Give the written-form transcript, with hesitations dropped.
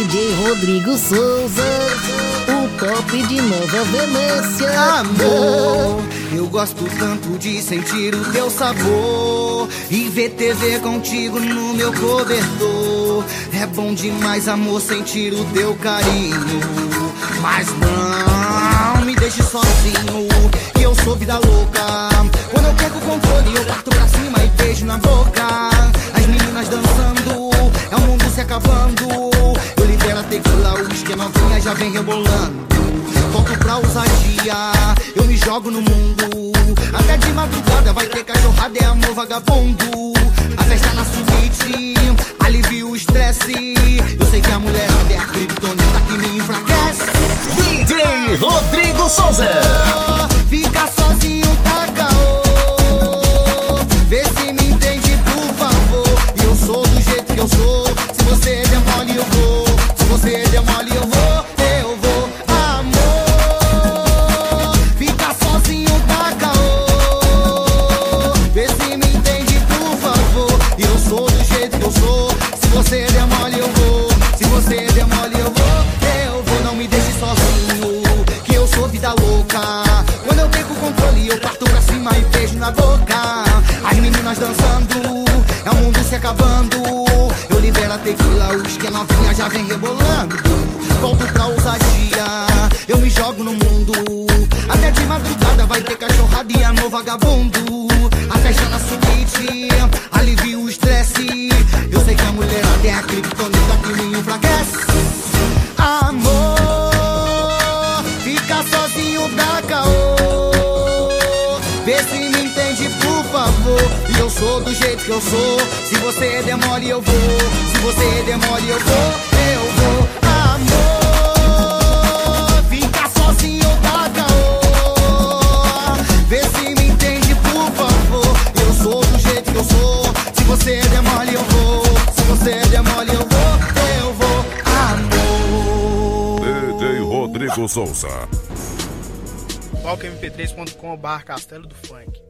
DJ Rodrigo Souza, o top de Nova Venécia. Amor, eu gosto tanto de sentir o teu sabor e ver TV contigo no meu cobertor. É bom demais, amor, sentir o teu carinho, mas não me deixe sozinho, que eu sou vida louca. Quando eu perco o controle, eu parto pra cima e beijo na boca. As meninas dançando, é o mundo se acabando. Eu libero a tequila, o uísque, a novinha já vem rebolando. Volto pra ousadia, eu me jogo no mundo. Até de madrugada vai ter cachorrada, é amor vagabundo. A festa na suíte, alivia o estresse. Eu sei que a mulher é a criptonita que me enfraquece. DJ Rodrigo Souza. Fica sozinho, tá caô. Vê se me entende, por favor. E eu sou do jeito que eu sou. Se você der mole, eu vou. Se você der mole, eu vou. Eu vou, amor. Fica sozinho, tá caô. Vê se me entende, por favor. E eu sou do jeito que eu sou. Se você der mole, eu vou. Se você der mole, eu vou. Eu vou, não me deixe sozinho, que eu sou vida louca. Quando eu perco o controle, eu parto pra cima e beijo na boca. As meninas dançando, é o mundo se acabando. Eu libero a tequila, o uísque, a novinha já vem rebolando. Volto pra ousadia, eu me jogo no mundo. Até de madrugada vai ter cachorrada e amor vagabundo. A festa na suíte, alivia o estresse. Eu sei que a mulherada é a criptonita que me enfraquece. Amor, fica sozinho, dá caô. Vê se me entende, por favor. E eu sou do jeito que eu sou. Se você der mole, eu vou. Se você der mole, eu vou. Eu vou, amor. Fica sozinho, dá caô. Vê se me entende, por favor. Eu sou do jeito que eu sou. Se você der mole, eu vou. Se você der mole, eu vou. Eu vou, amor. DJ Rodrigo Souza. palcomp3.com/Castelo do Funk.